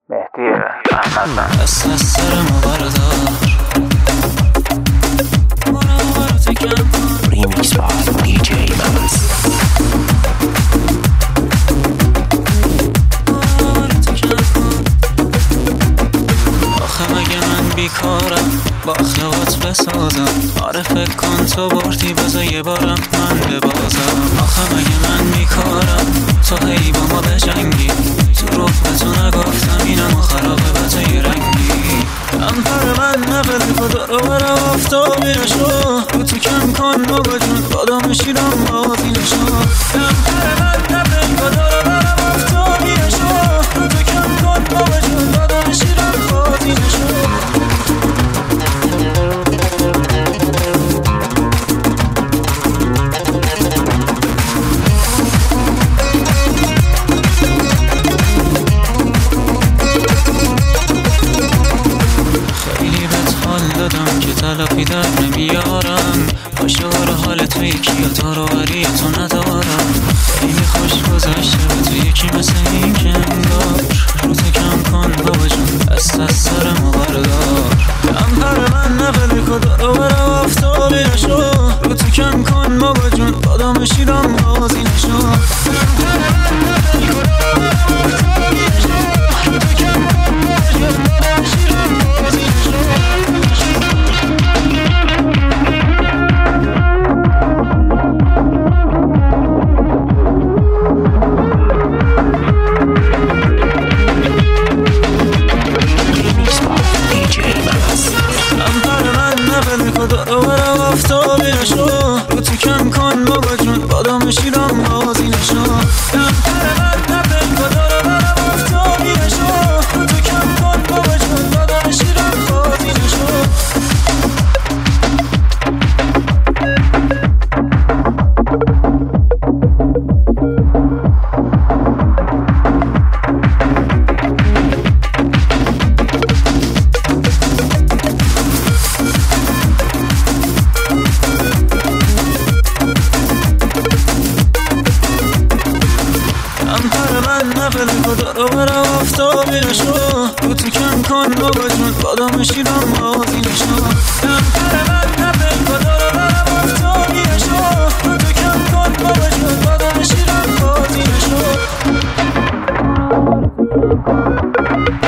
مهدی احمد دست از سر ما بردار Remix by DJ Mamas. آخه مگه من بیکارم با اخلاقات بسازم؟ آره فکر کن تو بردی بذار یه بارم من ببازم. آخه مگه من بیکارم تو هی با ما بجنگی؟ تو رخ به تو نگفتم اینم خرابه به تو یه رنگی. امپر من نبلی خدا رو برا آفتابی نشو رو تو کم کن بابا جون بادام شیرم بازی نشو. امپر من نبلی خدا رو برا آفتابی نشو رو تو کم کن بابا جون بادام شیرم بازی نشو. که تلافی در نمیارم عاشق حال تو یکی یا تو رو ولی تو ندارم. خیلی خوش گذشته به تو یکی مثل این که انگار رو تو کم کن بابا جون دست از سر ما بردار. امپر من نبلی خدا رو برا آفتابی نشو رو تو کم کن بابا جون بادام شیرم بازی نشو. امپر من نبلی خدا رو برا آفتابی نشو رو تو کم کن بابا جون بادام شیرم بازی نشو. خدا رو برا آفتابی نشو رو تو کم کن بابا جون بادام شیرم بازی نشو. امپر من نبل خدا رو برا آفتابی نشو رو تو کم کن بابا جون بادام شیرم بازی نشو. نبلی خدا رو برا آفتابی نشو رو تو کم کن بابا جون بادام شیرم بازی نشو. امپر من نبلی خدا رو برا آفتابی نشو رو تو کم کن بابا جون بادام شیرم بازی نشو.